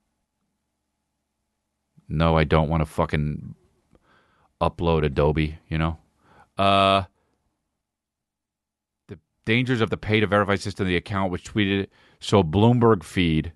No, I don't want to fucking upload Adobe, you know? Uh, the dangers of the pay to verify system, the account which tweeted it. So Bloomberg feed,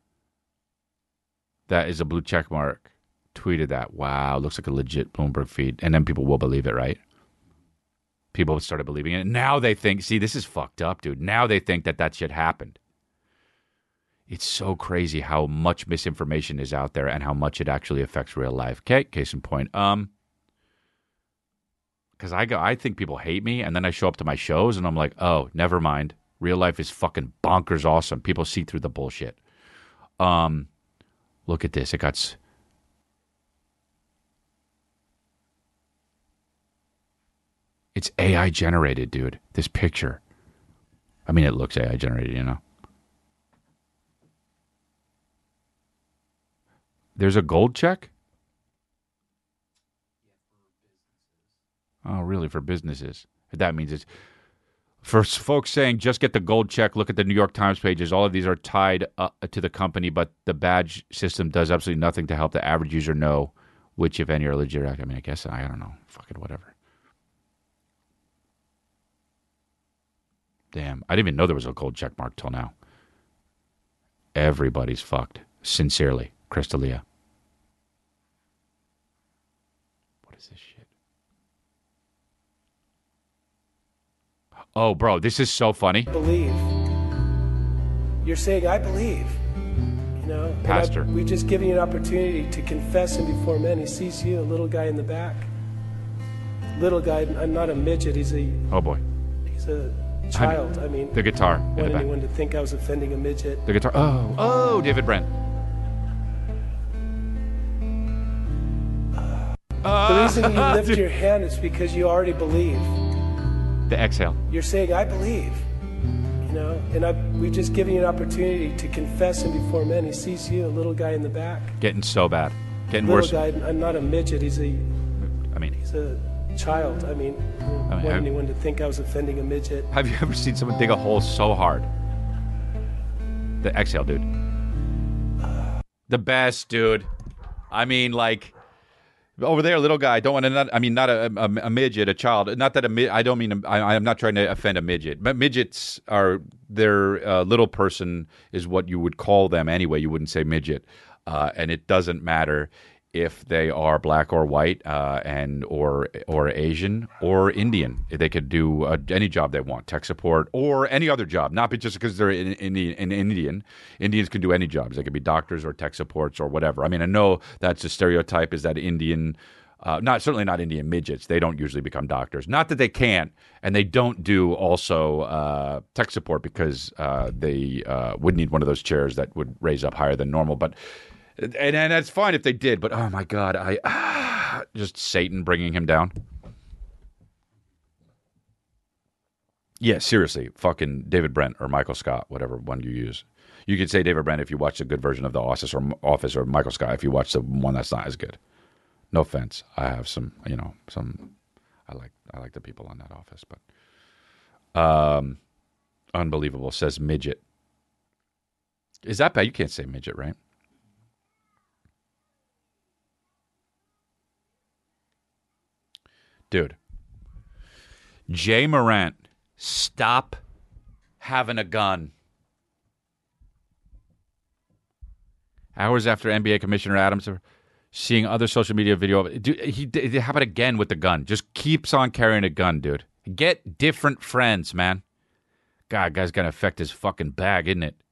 that is a blue check mark, tweeted that. Wow, looks like a legit Bloomberg feed. And then people will believe it, right? People started believing it. Now they think, see, this is fucked up, dude. Now they think that that shit happened. It's so crazy how much misinformation is out there and how much it actually affects real life. Okay, case in point. Um, Because I go, I think people hate me, and then I show up to my shows, and I'm like, oh, never mind. Real life is fucking bonkers awesome. People see through the bullshit. Um, look at this. It got... S- it's A I generated, dude. This picture. I mean, it looks A I generated, you know. There's a gold check? Oh, really? For businesses. That means it's... For folks saying, just get the gold check, look at the New York Times pages. All of these are tied uh, to the company, but the badge system does absolutely nothing to help the average user know which, if any, are legit. I mean, I guess, I don't know. Fucking whatever. Damn. I didn't even know there was a gold check mark till now. Everybody's fucked. Sincerely. Crystalia. What is this shit? Oh, bro, this is so funny. Believe. You're saying, I believe. You know? And Pastor. I, we've just given you an opportunity to confess him before men. He sees you, a little guy in the back. Little guy, I'm not a midget. He's a, Oh, boy. he's a child. I mean, The guitar I in don't the want back. anyone to think I was offending a midget. The guitar. Oh, oh, David Brent. The reason you lift your hand is because you already believe. The exhale. You're saying, I believe. You know? And I, we've just given you an opportunity to confess him before men. He sees you, a little guy in the back. Getting so bad. Getting Little worse. guy, I'm not a midget. He's a, I mean, he's a child. I mean, I don't I mean, want I- anyone to think I was offending a midget. have you ever seen someone dig a hole so hard? The exhale, dude. The best, dude. I mean, like, over there, little guy. Don't want to. Not, I mean, not a, a, a midget, a child. Not that a mid. I don't mean. A, I, I'm not trying to offend a midget. But midgets are their uh, little person is what you would call them anyway. You wouldn't say midget, uh, and it doesn't matter if they are black or white, uh, and or or Asian or Indian. They could do uh, any job they want, tech support or any other job. Not just because they're in, in, in Indian. Indians can do any jobs. They could be doctors or tech supports or whatever. I mean, I know that's a stereotype. Is that Indian? Uh, not certainly not Indian midgets. They don't usually become doctors. Not that they can't, and they don't do also uh, tech support because uh, they uh, would need one of those chairs that would raise up higher than normal. But And, and that's fine if they did, but oh my God, I just Satan bringing him down. Yeah, seriously, fucking David Brent or Michael Scott, whatever one you use. You could say David Brent if you watch a good version of The Office, or Office, or Michael Scott if you watch the one that's not as good. No offense, I have some, you know, some. I like I like the people on that Office, but um, unbelievable, says midget. Is that bad? You can't say midget, right? Dude, Jay Morant, stop having a gun. Hours after N B A Commissioner Adams seeing other social media video, dude, he it happened again with the gun. Just keeps on carrying a gun, dude. Get different friends, man. God, guy's gonna affect his fucking bag, isn't it?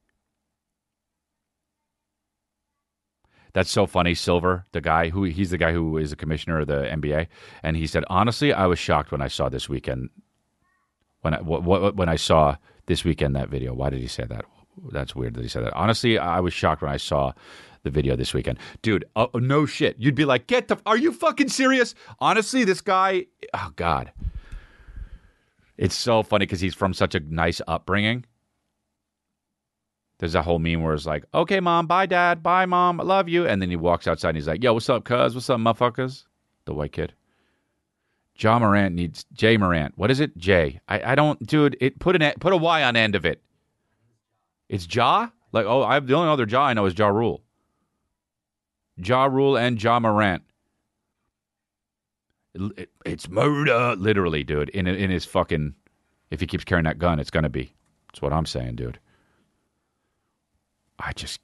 That's so funny. Silver, the guy who he's the guy who is the commissioner of the N B A, and he said, honestly, I was shocked when I saw this weekend. When I w- w- when I saw this weekend that video. Why did he say that? That's weird that he said that. Honestly, I was shocked when I saw the video this weekend, dude. Uh, no shit. You'd be like, "Get the? Are you fucking serious?" Honestly, this guy. Oh God, it's so funny because he's from such a nice upbringing. There's a whole meme where it's like, okay, mom, bye, dad, bye, mom, I love you. And then he walks outside and he's like, yo, what's up, cuz? What's up, motherfuckers? The white kid. Ja Morant needs, Jay Morant. What is it? Jay. I, I don't, dude, it put an put a Y on the end of it. It's Ja? Like, oh, I the only other Ja I know is Ja Rule. Ja Rule and Ja Morant. It, it, it's murder, literally, dude. In in his fucking, if he keeps carrying that gun, it's going to be. That's what I'm saying, dude. I just,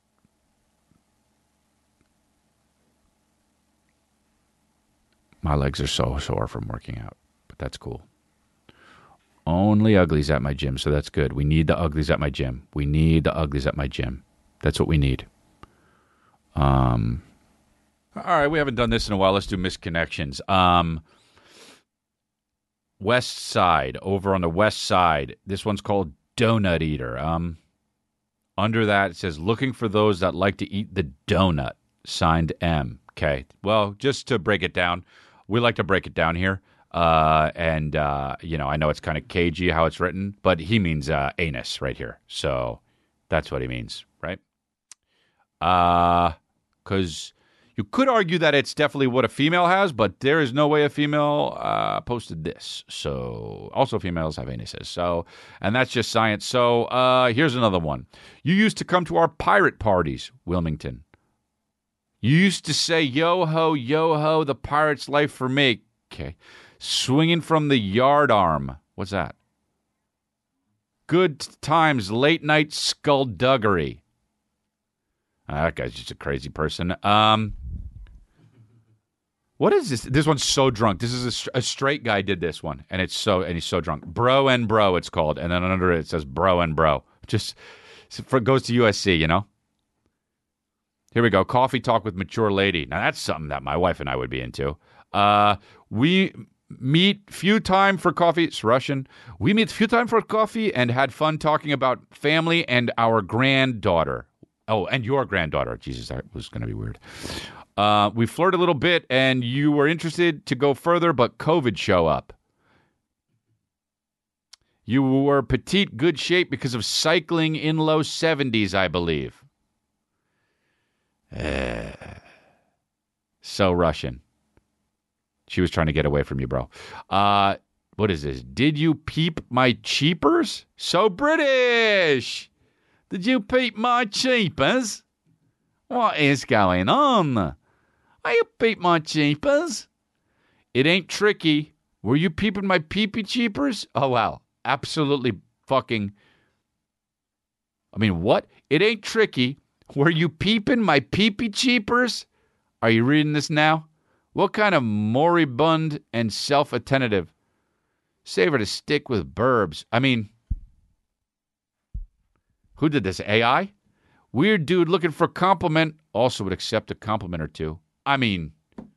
my legs are so sore from working out, but that's cool. Only uglies at my gym, so that's good. We need the uglies at my gym. We need the uglies at my gym. That's what we need. Um, all right, we haven't done this in a while. Let's do misconnections. Um, West Side, over on the West Side. This one's called Donut Eater. Um. Under that, it says, looking for those that like to eat the donut. Signed M. Okay. Well, just to break it down, we like to break it down here. Uh, and, uh, you know, I know it's kind of cagey how it's written, but he means uh, anus right here. So that's what he means, right? Uh, because you could argue that it's definitely what a female has, but there is no way a female uh, posted this. So also females have anuses. So, and that's just science. So uh, here's another one. You used to come to our pirate parties, Wilmington. You used to say, yo ho, yo ho, the pirate's life for me. Okay. Swinging from the yard arm. What's that? Good times, late night skullduggery. Uh, that guy's just a crazy person. Um, what is this? This one's so drunk. This is a, a straight guy did this one, and it's so and he's so drunk. Bro and bro, it's called, and then under it, it says bro and bro. Just for, goes to U S C, you know. Here we go. Coffee talk with mature lady. Now that's something that my wife and I would be into. Uh, we meet few time for coffee. It's Russian. We meet few time for coffee and had fun talking about family and our granddaughter. Oh, and your granddaughter. Jesus, that was going to be weird. Uh, we flirted a little bit, and you were interested to go further, but COVID show up. You were petite, good shape because of cycling in low seventies, I believe. Uh, so Russian. She was trying to get away from you, bro. Uh, what is this? Did you peep my cheapers? So British. Did you peep my cheapers? What is going on? Are you peep my cheapers? It ain't tricky. Were you peeping my peepee cheapers? Oh, wow. Absolutely fucking... I mean, what? It ain't tricky. Were you peeping my peepee cheapers? Are you reading this now? What kind of moribund and self-attentive? Savor to stick with burbs. I mean... Who did this? A I? Weird dude looking for a compliment. Also would accept a compliment or two. I mean,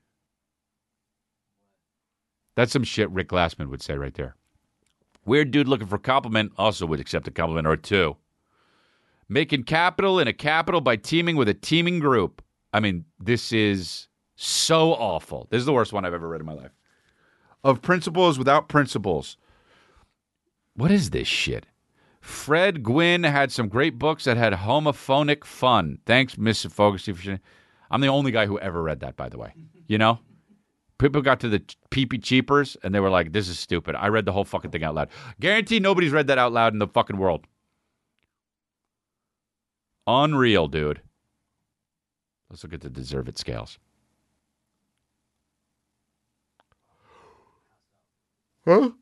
that's some shit Rick Glassman would say right there. Weird dude looking for a compliment. Also would accept a compliment or two. Making capital in a capital by teaming with a teaming group. I mean, this is So awful. This is the worst one I've ever read in my life. Of principles without principles. What is this shit? Fred Gwynn had some great books that had homophonic fun. Thanks, Miss Fogarty. For I'm the only guy who ever read that, by the way. You know? People got to the pee-pee cheapers, and they were like, this is stupid. I read the whole fucking thing out loud. Guarantee nobody's read that out loud in the fucking world. Unreal, dude. Let's look at the deserve it scales. Huh?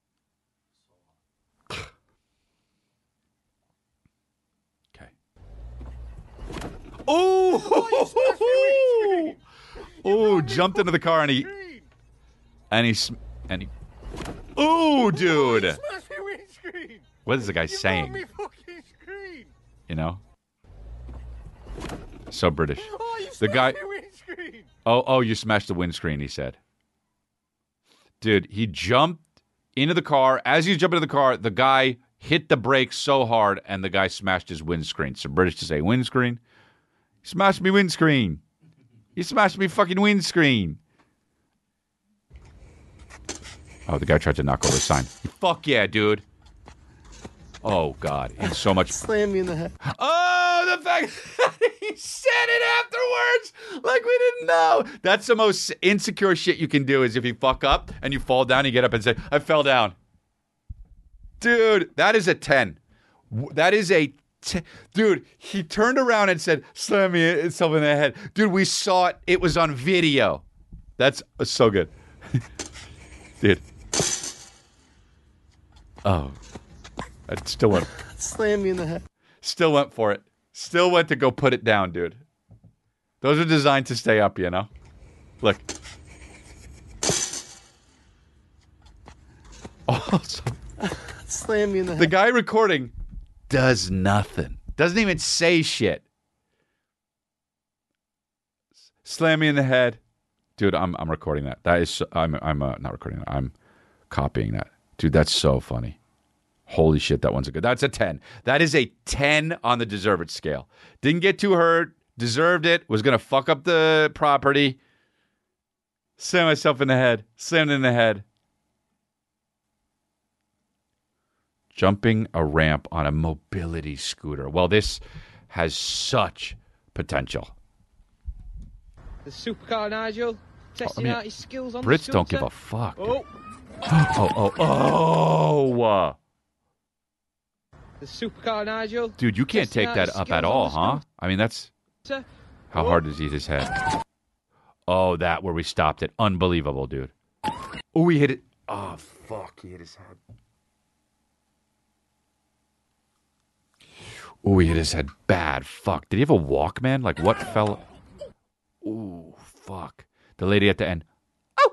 Okay. Oh! Oh, jumped into the car and he and he and he. Oh, dude! What is the guy saying? You know? So British. The guy. Oh, oh! You smashed the windscreen. He said. Dude, he jumped into the car. As he was jumping into the car, the guy hit the brakes so hard, and the guy smashed his windscreen. So British to say windscreen. He smashed me windscreen. He smashed me fucking windscreen. Oh, the guy tried to knock over the sign. Fuck yeah, dude. Oh, God. And so much. Slam me in the head. Oh, the fact that he said it afterwards like we didn't know. That's the most insecure shit you can do is if you fuck up and you fall down, you get up and say, I fell down. Dude, that is a ten. That is a ten. Dude, he turned around and said, slam me itself in the head. Dude, we saw it. It was on video. That's so good. Dude. Oh. I still went. Slam me in the head. Still went for it. Still went to go put it down, dude. Those are designed to stay up, you know? Look. Also, slam me in the head. The guy recording does nothing. Doesn't even say shit. Slam me in the head. Dude, I'm I'm recording that. That is so, I'm I'm uh, not recording that. I'm copying that. Dude, that's so funny. Holy shit, that one's a good. That's a ten. That is a ten on the deserve it scale. Didn't get too hurt. Deserved it. Was going to fuck up the property. Slam myself in the head. Slammed in the head. Jumping a ramp on a mobility scooter. Well, this has such potential. The supercar Nigel testing I mean, out his skills on Brits the scooter. don't give a fuck. Oh. oh, oh, oh. The supercar Nigel. Dude, you can't testing take out that his up skills at on all, the huh? I mean, that's... scooter. How hard does he hit his head? Oh, that where we stopped it. Unbelievable, dude. Oh, he hit it. Oh, fuck. He hit his head. Oh, he hit his head bad. Fuck. Did he have a Walkman? Like, what fell... Ooh, fuck. The lady at the end. Oh!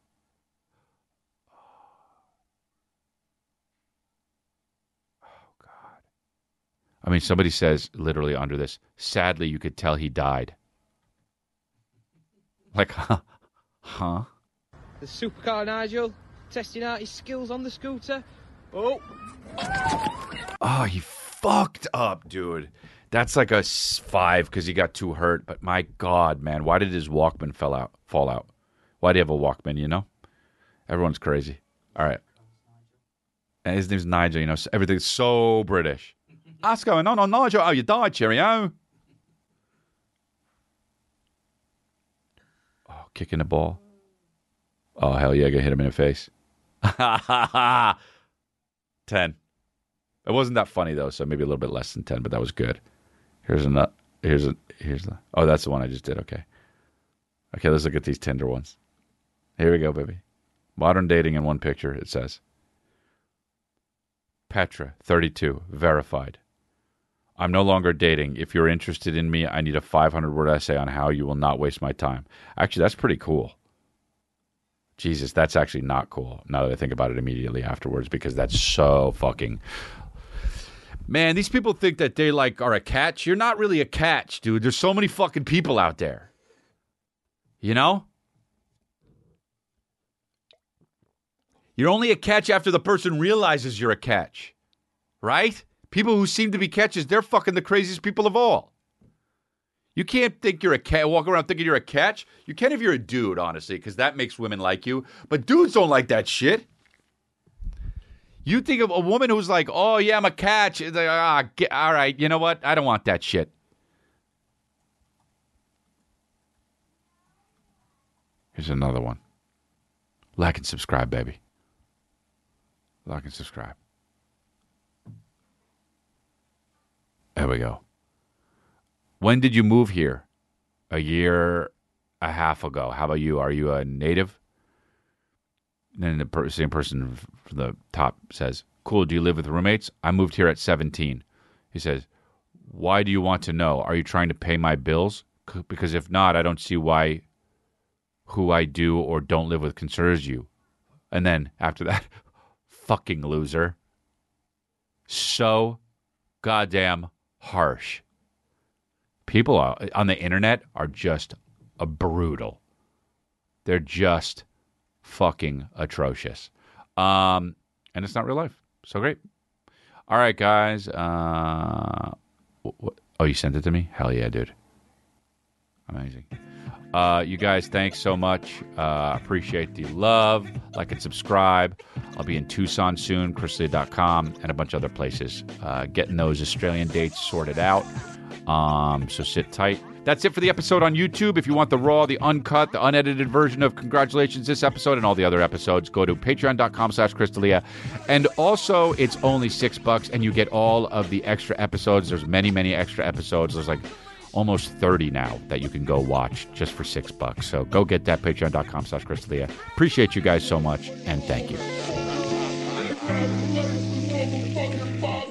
Oh, God. I mean, somebody says, literally under this, sadly, you could tell he died. Like, huh? Huh? The supercar Nigel testing out his skills on the scooter. Oh. Oh, he fucked up, dude. That's like a s- five because he got too hurt. But my God, man, why did his Walkman fell out? Fall out? Why do you have a Walkman? You know, everyone's crazy. All right, and his name's Nigel. You know, so everything's so British. What's going on, on Nigel? Oh, you died, cheerio. Oh, kicking the ball. Oh hell yeah, gonna hit him in the face. Ten. It wasn't that funny though, so maybe a little bit less than ten, but that was good. Here's a here's a here's the oh that's the one I just did. Okay, okay. Let's look at these Tinder ones. Here we go, baby. Modern dating in one picture. It says Petra, thirty-two, verified. I'm no longer dating. If you're interested in me, I need a five hundred word essay on how you will not waste my time. Actually, that's pretty cool. Jesus, that's actually not cool. Now that I think about it immediately afterwards, because that's so fucking. Man, these people think that they like are a catch. You're not really a catch, dude. There's so many fucking people out there. You know? You're only a catch after the person realizes you're a catch. Right? People who seem to be catches, they're fucking the craziest people of all. You can't think you're a cat, walk around thinking you're a catch. You can if you're a dude, honestly, because that makes women like you. But dudes don't like that shit. You think of a woman who's like, oh, yeah, I'm a catch. It's like, ah, get, all right, you know what? I don't want that shit. Here's another one. Like and subscribe, baby. Like and subscribe. There we go. When did you move here? A year, a half ago. How about you? Are you a native? And then the per- same person from the top says, cool, do you live with roommates? I moved here at seventeen. He says, why do you want to know? Are you trying to pay my bills? C- Because if not, I don't see why who I do or don't live with concerns you. And then after that, fucking loser. So goddamn harsh. People are, on the internet are just a brutal. They're just fucking atrocious. Um, and it's not real life. So great. All right, guys. Uh, what, oh, you sent it to me? Hell yeah, dude. Amazing. Uh, you guys, thanks so much. Uh, appreciate the love. Like and subscribe. I'll be in Tucson soon, chris lee dot com, and a bunch of other places. Uh, getting those Australian dates sorted out. Um, so sit tight. That's it for the episode on YouTube. If you want the raw, the uncut, the unedited version of Congratulations this episode and all the other episodes, go to patreon.com slash Crystalia. And also, it's only six bucks, and you get all of the extra episodes. There's many, many extra episodes. There's like almost thirty now that you can go watch just for six bucks. So go get that, patreon.com slash Crystalia. Appreciate you guys so much, and thank you.